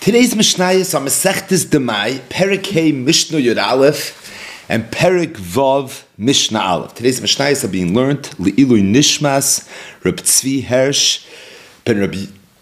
Today's Mishnah is on Masechtes Demai, Perek Hey Mishnah Yud Aleph, and Perek Vav Mishnah Aleph. Today's Mishnah are being learned Le'ilui Nishmas, Reb Tzvi Hersh, Ben Rabbi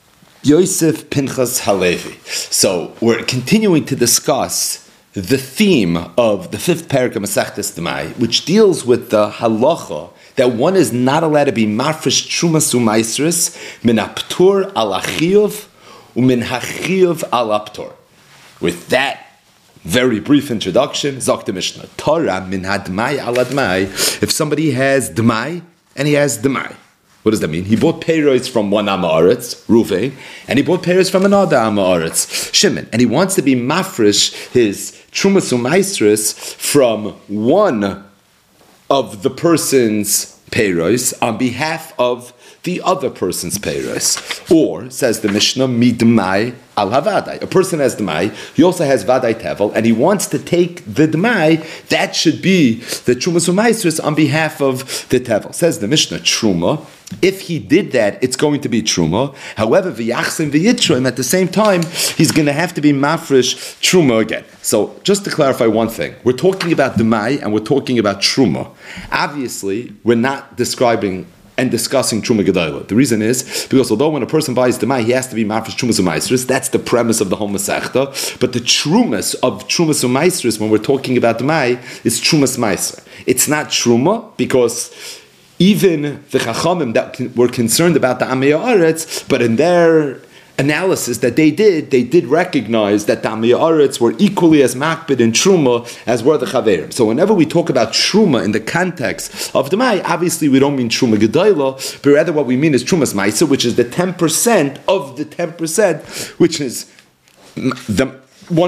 Yosef Pinchas Halevi. So we're continuing to discuss the theme of the fifth Perek of Masechtes Demai, which deals with the halacha that one is not allowed to be mafresh trumas u'maisris min aptur al achiyuv u'min hachiyuv al aptur. With that very brief introduction, Zok the Mishnah, Torah min hadmai al admai. If somebody has dmai and he has dmai, what does that mean? He bought peiros from one Amaretz, Ruvain, and he bought peiros from another Amaretz, Shimon, and he wants to be mafresh his trumas u'maisris from one of the person's peiros on behalf of the other person's peiros. Or, says the Mishnah, midmai al havadai. A person has dmai, he also has vadai tevel, and he wants to take the dmai, that should be the trumas u'maisris on behalf of the tevel. Says the Mishnah, truma. If he did that, it's going to be truma. However, v'yachsim v'yitrim, at the same time, he's going to have to be mafresh truma again. So, just to clarify one thing, we're talking about dmai and we're talking about truma. Obviously, we're not describing and discussing Truma Gedolah. The reason is because although when a person buys Demai, he has to be Mafresh Trumas U'Maisris, that's the premise of the whole Masechta, but the Trumas of Trumas U'Maisris, when we're talking about Demai, is Trumas Meiser. It's not Truma, because even the Chachamim that were concerned about the Amei Haaretz, but in their analysis that they did recognize that the Amei Haaretz were equally as makbid in Truma as were the Chaverim. So whenever we talk about Truma in the context of Demai, obviously we don't mean Truma Gedolah, but rather what we mean is Trumas Meiser, which is the 10% of the 10%, which is the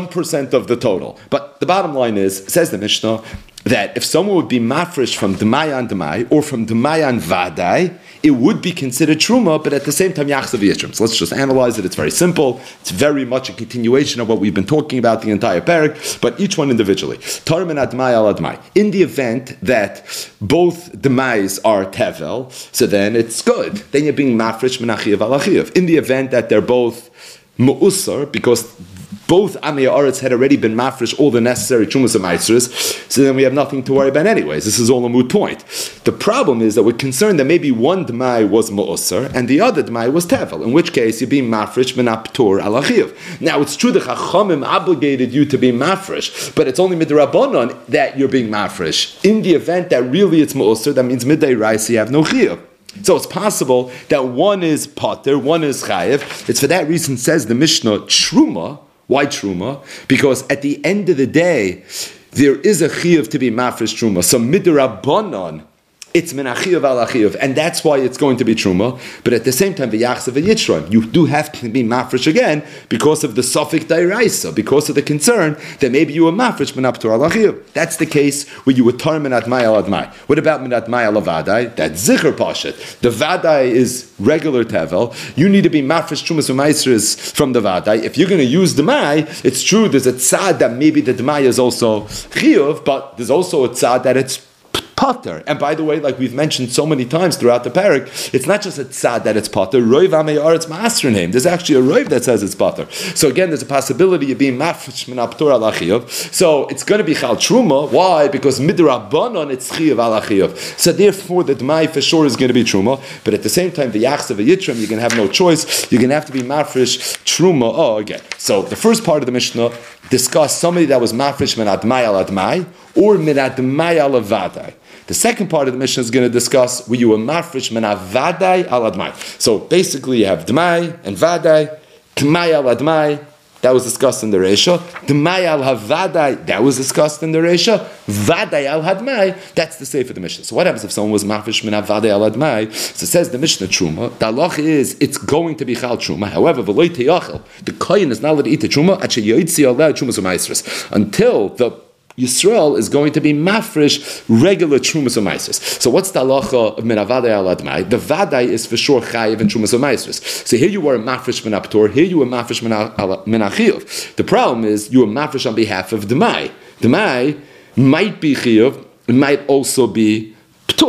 1% of the total. But the bottom line is, says the Mishnah, that if someone would be mafresh from Demai on Demai or from Demai on Vadai, it would be considered Truma, but at the same time Yachsav Yitrim. So let's just analyze it. It's very simple. It's very much a continuation of what we've been talking about the entire parak, but each one individually. Torah min Admai al Admai. In the event that both Demais are Tevel, so then it's good. Then you're being mafresh min Achiyav al Achiyav. In the event that they're both Mu'usar, because both Amei Haaretz had already been mafresh all the necessary trumas and maisros, so then we have nothing to worry about anyways. This is all a moot point. The problem is that we're concerned that maybe one Dmai was Mu'usar and the other Dmai was Tevel, in which case you're being mafresh min aptur al achiv. Now it's true the Chachamim obligated you to be mafresh, but it's only midrabanan that you're being mafresh. In the event that really it's Mu'usar, that means midday rice, you have no chiyuv. So it's possible that one is pater, one is chayev. It's for that reason, says the Mishnah, truma. Why truma? Because at the end of the day, there is a chiyuv to be mafresh truma. So midrabanan, it's min achiyuv al achiyuv, and that's why it's going to be truma. But at the same time, v'yachsav v'yitron, you do have to be mafresh again because of the suffix dairaisa, because of the concern that maybe you were mafresh min aptur al achiyuv. That's the case where you were tar min admai al admai. What about min admai al avadai? That's zicher pashet. The vadai is regular tevel. You need to be mafresh trumas u'maisris from the vadai. If you're going to use the mai, it's true there's a tzad that maybe the dmai is also chiyuv, but there's also a tzad that it's Potter. And by the way, like we've mentioned so many times throughout the parak, it's not just a tzad that it's Potter. Roiv Amei Haaretz Ma'asrin name. There's actually a roiv that says it's Potter. So again, there's a possibility of being mafresh min aptur al achiyuv. So it's going to be chal truma. Why? Because midrabanan it's chiyuv al achiyuv. So therefore, the dmai for sure is going to be truma. But at the same time, the yachsav v'yitrim, you're going to have no choice. You're going to have to be mafresh truma. Oh, again. So the first part of the Mishnah discussed somebody that was mafresh min admai al admai or min admai al avadai. The second part of the Mishnah is going to discuss where you were mafresh min avadai al admai. So basically you have dmai and vadai, dmai al admai, that was discussed in the Reisha, dmai al havadai, that was discussed in the Reisha, vadai al hadmai, that's the sefer of the Mishnah. So what happens if someone was mafresh min avadai al admai? So it says the Mishnah truma, the halach is it's going to be chal truma. However, v'loi teyachel, the kohen is not allowed to eat the truma at sheyoitzi aleh trumas u'maisros, until the Yisrael is going to be mafresh regular trumas u'maisros. So what's the halacha of min avadai al admai? The vadai is for sure chayiv and trumas u'maisros. So here you were mafresh min aptur, here you were mafresh min achiyuv. The problem is you were mafresh on behalf of demai. Demai might be chiyuv, it might also be ptur.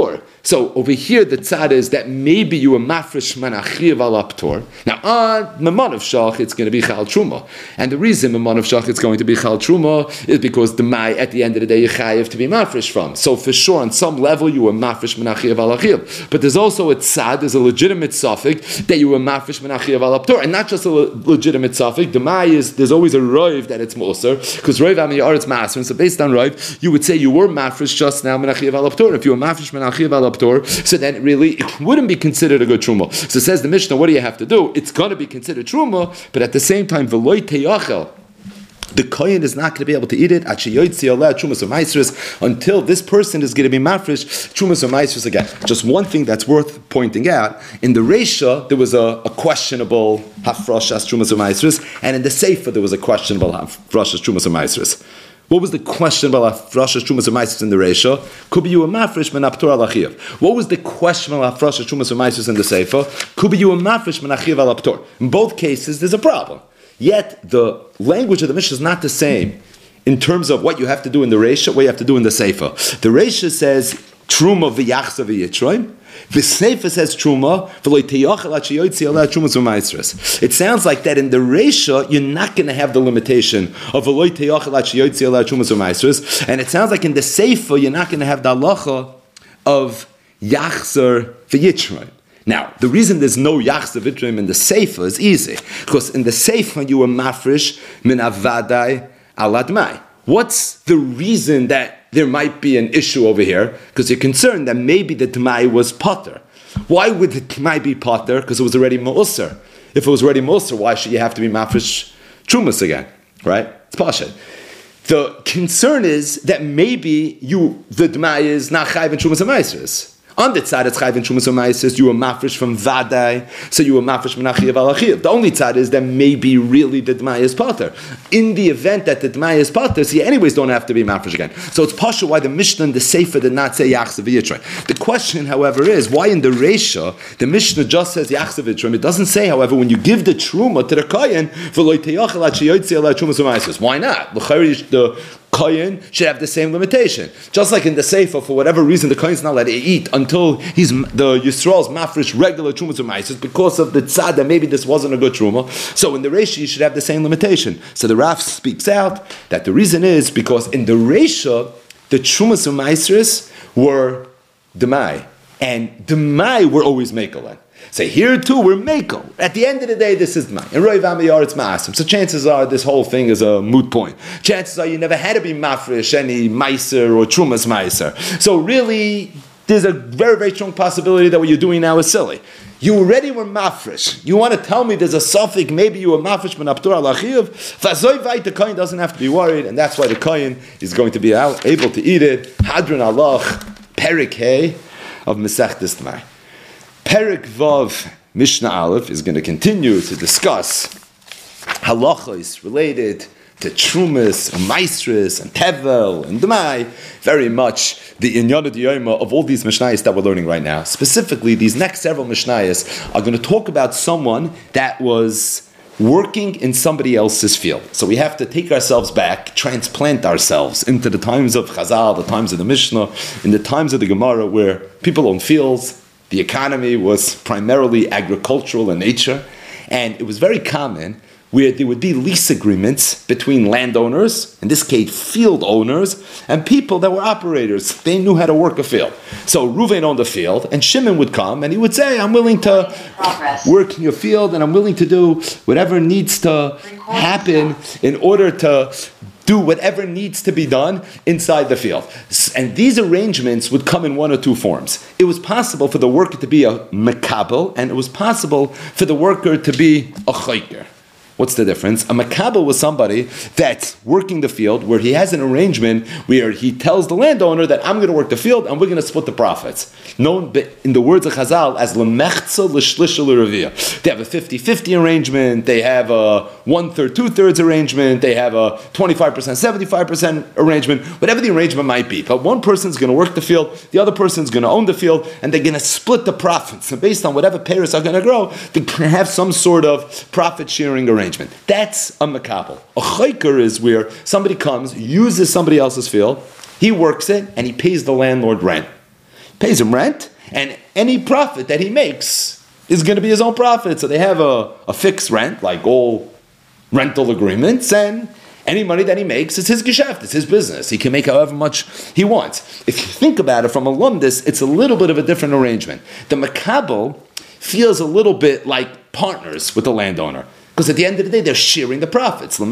So over here, the tzad is that maybe you were mafresh manachiv al aptor. Now on Memon of Shach, it's going to be chal truma, and the reason Memon of Shach it's going to be chal truma is because the mai at the end of the day you chayiv to be mafresh from. So for sure, on some level you were mafresh manachiv al achiv, but there's also a tzad, there's a legitimate suffix that you were mafresh manachiv al aptor, and not just a legitimate suffix. The mai is there's always a roiv that it's moser because roiv amiyar it's maser, and so based on roiv you would say you were mafresh just now manachiv al aptor. If you were mafresh manachiv al aptor, so then really it wouldn't be considered a good truma. So says the Mishnah, what do you have to do? It's going to be considered truma, but at the same time, v'loy teyachel, the kohen is not going to be able to eat it until this person is going to be mafresh trumas or maasros again. Just one thing that's worth pointing out: in the Reisha there was a questionable hafrashas trumas or maasros, and in the Sefer there was a questionable hafrashas trumas or maasros. What was the question about Hafrashas Trumas U'Maisros in the Reisha? Could be you a mafresh men aptor al achiv. What was the question about Hafrashas Trumas U'Maisros in the Sefer? Could be you a mafresh men achiv al aptor. In both cases, there's a problem. Yet the language of the Mishnah is not the same in terms of what you have to do in the Reisha, what you have to do in the Sefer. The Reisha says Truma v'yachza v'yitroim. The Sefer says Truma, it sounds like that in the Reisha, you're not going to have the limitation of and it sounds like in the Sefer, you're not going to have the halacha of Yachzer v'Yitroim. Now, the reason there's no Yachzer v'Yitroim in the Sefer is easy, because in the Sefer, you were mafresh min avadai aladmai. What's the reason that there might be an issue over here? Because you're concerned that maybe the Tmai was potter. Why would the Tmai be potter? Because it was already Ma'usar. If it was already Ma'usar, why should you have to be Mafresh Trumas again? Right? It's Pashat. The concern is that maybe the Tmai is not Chayv and Trumas and Maasros. On the tzad, it's chayv and trumas u'maasros. You were mafresh from vadai, so you were mafresh menachiv al achiv. The only tzad is that maybe really the d'mai is potter. In the event that the d'mai is potter, so you anyways don't have to be mafresh again. So it's pasha why the Mishnah and the Sefer did not say yachzav v'yitroim. The question, however, is why in the Reisha the Mishnah just says yachzav v'yitroim. It doesn't say, however, when you give the truma to the kohen v'loy teyachel ad sheyotzi alei trumas u'maasros. Why not? The Kohen should have the same limitation. Just like in the Sefer, for whatever reason, the Kohen's not allowed to eat until the Yisrael's mafresh regular trumas or maasros because of the tzad that maybe this wasn't a good truma. So in the Reisha, you should have the same limitation. So the Raf speaks out that the reason is because in the Reisha, the trumas or maasros were demai, and demai were always mekolan. So here too, we're Mako. At the end of the day, this is mine. In Roiv Amiyar, it's Ma'asim. So chances are this whole thing is a moot point. Chances are you never had to be Mafresh, any Meiser or Trumas Meiser. So really, there's a very, very strong possibility that what you're doing now is silly. You already were Mafresh. You want to tell me there's a suffix, maybe you were Mafresh, but Aptur al-Achiv. The Kohen doesn't have to be worried, and that's why the Kohen is going to be able to eat it. Hadron Allah, Perik Hey of Masechtas Tmai. Perik Vav Mishnah Aleph is going to continue to discuss halachos related to Trumas and Maasros and Tevel and Demai, very much the Inyan Diyoma of all these Mishnayos that we're learning right now. Specifically, these next several Mishnayos are going to talk about someone that was working in somebody else's field. So we have to take ourselves back, transplant ourselves into the times of Chazal, the times of the Mishnah, in the times of the Gemara where people own fields. The economy was primarily agricultural in nature, and it was very common where there would be lease agreements between landowners, in this case field owners, and people that were operators. They knew how to work a field. So Reuven owned the field, and Shimon would come, and he would say, I'm willing to work in your field, and I'm willing to do whatever needs to happen in order to do whatever needs to be done inside the field. And these arrangements would come in one or two forms. It was possible for the worker to be a mekabel, and it was possible for the worker to be a chayker. What's the difference? A makabel was somebody that's working the field where he has an arrangement where he tells the landowner that I'm going to work the field and we're going to split the profits. Known in the words of Chazal as lemechza l'shlisha l'revia. They have a 50-50 arrangement, they have a 1/3, 2/3 arrangement, they have a 25%, 75% arrangement, whatever the arrangement might be. But one person's going to work the field, the other person's going to own the field, and they're going to split the profits. And based on whatever payers are going to grow, they can have some sort of profit sharing arrangement. That's a makabel. A chayker is where somebody comes, uses somebody else's field, he works it, and he pays the landlord rent. Pays him rent, And any profit that he makes is going to be his own profit. So they have a fixed rent, like all rental agreements, and any money that he makes is his geschäft, it's his business. He can make however much he wants. If you think about it from a lumdis, it's a little bit of a different arrangement. The makabel feels a little bit like partners with the landowner. Because at the end of the day, they're sharing the profits. The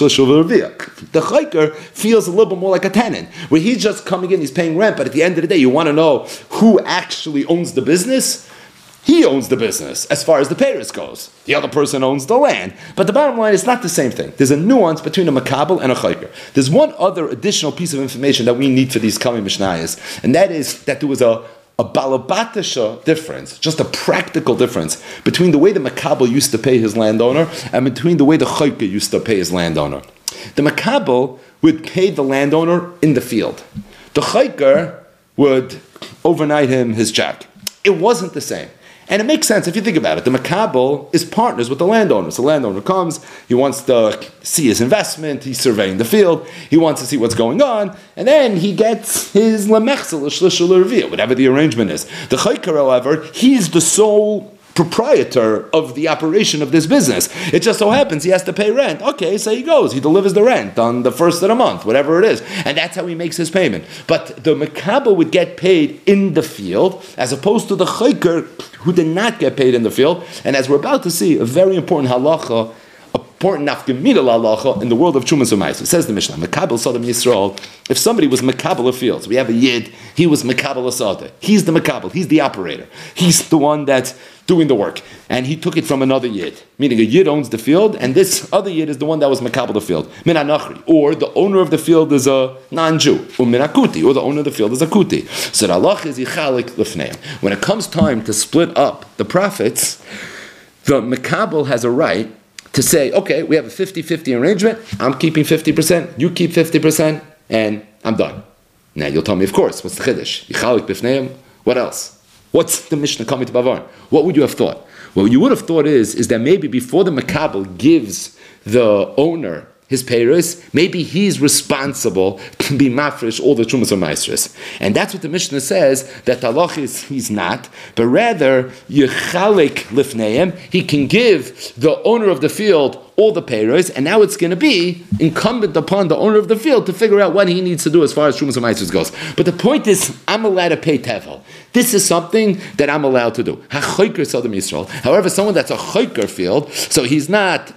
chayker feels a little bit more like a tenant, where he's just coming in, he's paying rent, but at the end of the day, you want to know who actually owns the business? He owns the business, as far as the payers goes. The other person owns the land. But the bottom line is not the same thing. There's a nuance between a makabel and a chayker. There's one other additional piece of information that we need for these Kami Mishnayos, and that is that there was a balabatisha difference, just a practical difference between the way the makabel used to pay his landowner and between the way the chayker used to pay his landowner. The makabel would pay the landowner in the field. The chayker would overnight him his check. It wasn't the same. And it makes sense if you think about it. The makabel is partners with the landowner. So the landowner comes, he wants to see his investment, he's surveying the field, he wants to see what's going on, and then he gets his lemechzel, whatever the arrangement is. The chayker, however, he's the sole proprietor of the operation of this business. It just so happens he has to pay rent. Okay, so he goes, he delivers the rent on the first of the month, whatever it is, and that's how he makes his payment. But the makabel would get paid in the field, as opposed to the chayker, who did not get paid in the field. And as we're about to see, a very important halacha, important nafkamina halacha in the world of Trumas U'Maisa. It says the Mishnah, Makabel Sodom Yisrael, if somebody was Makabel of fields, we have a Yid, he was Makabel of Sodom. He's the Makabel, he's the operator. He's the one that's doing the work. And he took it from another Yid, meaning a Yid owns the field, and this other Yid is the one that was Makabel the field. Min HaNachri, or the owner of the field is a non-Jew, or Min HaKuti, or the owner of the field is a Kuti. So the halach is Yichalik Lefneim. When it comes time to split up the profits, the Makabel has a right to say, okay, we have a 50-50 arrangement, I'm keeping 50%, you keep 50%, and I'm done. Now you'll tell me, of course, what's the chiddush? Yichalik b'fneim, what else? What's the Mishnah coming to Bavar? What would you have thought? What you would have thought is that maybe before the makabel gives the owner his payers, maybe he's responsible to be mafresh all the trumas or maestras. And that's what the Mishnah says, that halach is he's not, but rather yechalik lifneim, he can give the owner of the field all the payers, and now it's going to be incumbent upon the owner of the field to figure out what he needs to do as far as trumas or maestras goes. But the point is, I'm allowed to pay tevel. This is something that I'm allowed to do. Ha-chayker Sodom Yisrael. However, someone that's a chayker field, so he's not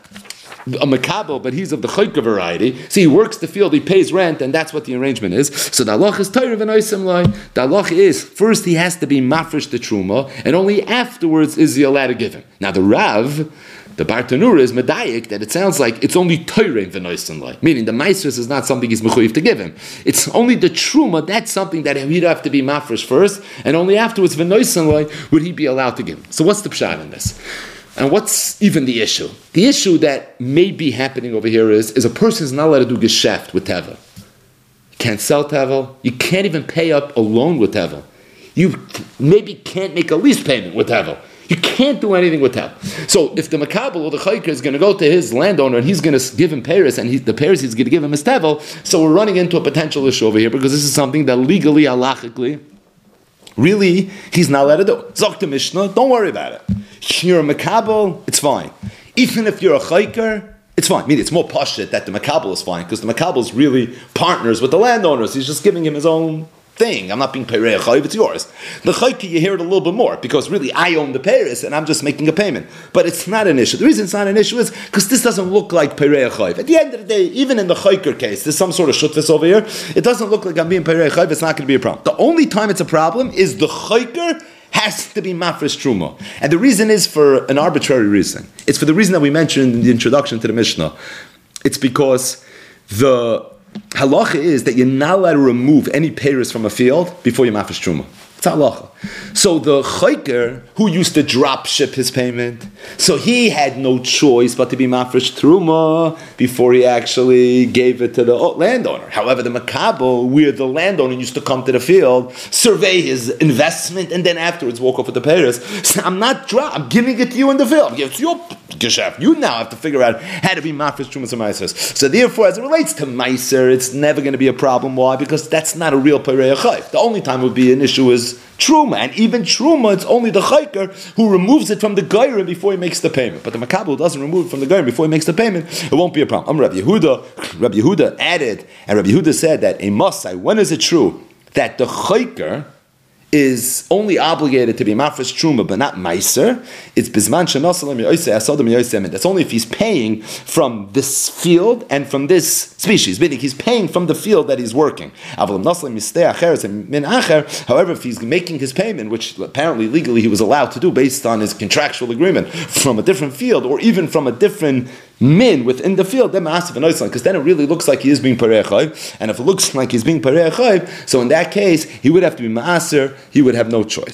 a makabel, but he's of the chayker variety. So he works the field, he pays rent, and that's what the arrangement is. So the halach is Torah v'noisem loy. The halach is, first he has to be mafresh the truma, and only afterwards is he allowed to give him. Now the Rav, the Bartanura, is medayik that it sounds like it's only Torah v'noisem loy, meaning the maestris is not something he's mechuyev to give him. It's only the truma, that's something that he'd have to be mafresh first, and only afterwards v'noisem loy would he be allowed to give him. So what's the pshat in this? And what's even the issue? The issue that may be happening over here is a person is not allowed to do geschäft with tevel. You can't sell tevel. You can't even pay up a loan with tevel. You maybe can't make a lease payment with tevel. You can't do anything with tevel. So if the makabel or the chayker is going to go to his landowner and he's going to give him payers, and the payers he's going to give him is tevel, so we're running into a potential issue over here, because this is something that legally, halachically, really, he's not allowed to do. Zok to Mishnah, don't worry about it. You're a makabel, it's fine. Even if you're a chayker, it's fine. I mean, it's more pashut that the makabel is fine, because the makabel is really partners with the landowners. He's just giving him his own thing. I'm not being perei chayiv, it's yours. The chayker, you hear it a little bit more, because really I own the payers and I'm just making a payment. But it's not an issue. The reason it's not an issue is because this doesn't look like perei chayiv. At the end of the day, even in the chayker case, there's some sort of shutfus over here. It doesn't look like I'm being perei chayiv. It's not going to be a problem. The only time it's a problem is the chayker has to be mafresh truma. And the reason is for an arbitrary reason. It's for the reason that we mentioned in the introduction to the Mishnah. It's because the halacha is that you're not allowed to remove any payers from a field before you mafresh truma. It's halacha. So the chayker, who used to drop ship his payment, so he had no choice but to be mafresh truma before he actually gave it to the landowner. However, the makabel, where the landowner used to come to the field, survey his investment, and then afterwards walk off with the payers. So I'm giving it to you in the field. It's your geschäft. You now have to figure out how to be mafresh trumas and maisers. So therefore, as it relates to meiser, it's never going to be a problem. Why? Because that's not a real perei chayiv. The only time it would be an issue is Truma, and even Truma, it's only the Chayker who removes it from the Gaira before he makes the payment. But the Makabel doesn't remove it from the Gaira before he makes the payment, it won't be a problem. Rabbi Yehuda added, and Rabbi Yehuda said that a Masai, when is it true that the Chayker is only obligated to be mafresh truma, but not meiser? It's bizman shenasalim yoyse asadim yoyse. That's only if he's paying from this field and from this species. Meaning he's paying from the field that he's working. However, if he's making his payment, which apparently legally he was allowed to do based on his contractual agreement, from a different field or even from a different min within the field, then ma'asif and oislan, because then it really looks like he is being parei chayv. And if it looks like he's being parei chayv, so in that case he would have to be ma'aser. He would have no choice.